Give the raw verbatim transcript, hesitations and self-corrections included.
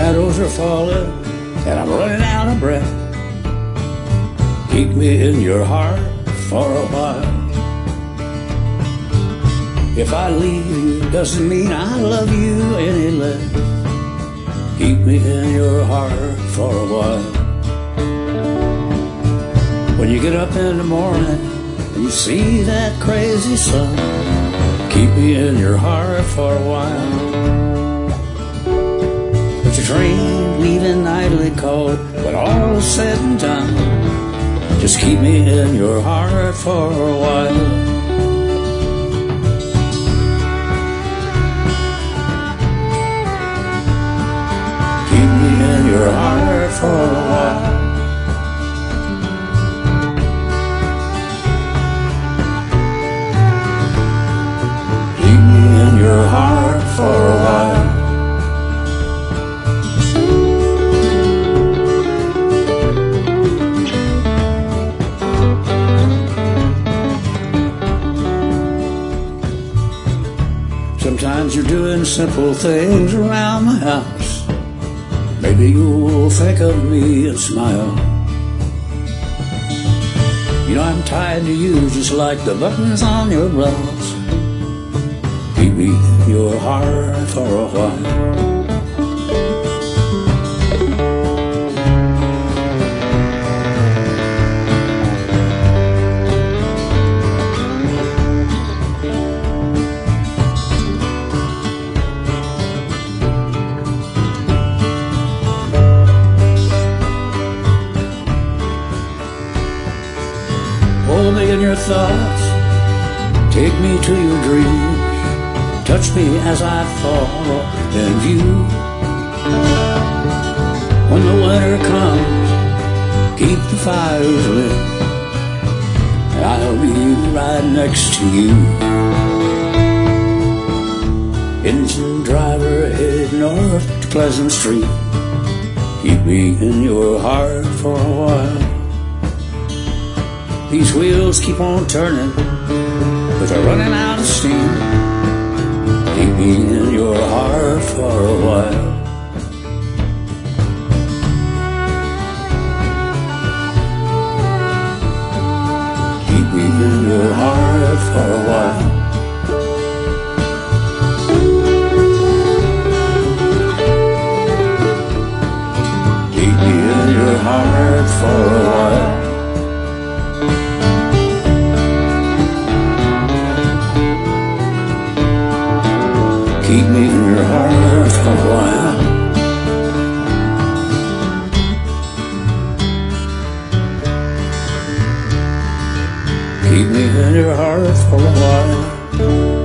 shadows are falling and I'm running out of breath. Keep me in your heart for a while. If I leave you, doesn't mean I love you any less. Keep me in your heart for a while. When you get up in the morning and you see that crazy sun, keep me in your heart for a while. But your train leaving nightly cold, when all is said and done, just keep me in your heart for a while. Keep me in your heart for a while. Keep me in your heart for a while. Sometimes you're doing simple things around the house. Maybe you'll think of me and smile. You know I'm tied to you just like the buttons on your blouse. Keep me in your heart for a while. Hold me in your thoughts, take me to your dreams, touch me as I fall in view. When the winter comes, keep the fires lit, and I'll be right next to you. Engine driver headed north to Pleasant Street, keep me in your heart for a while. These wheels keep on turning, but they're running out of steam. Keep me in your heart for a while. Keep me in your heart for a while. Keep me in your heart for a while. Keep me in your heart for a while. Keep me in your heart for a while.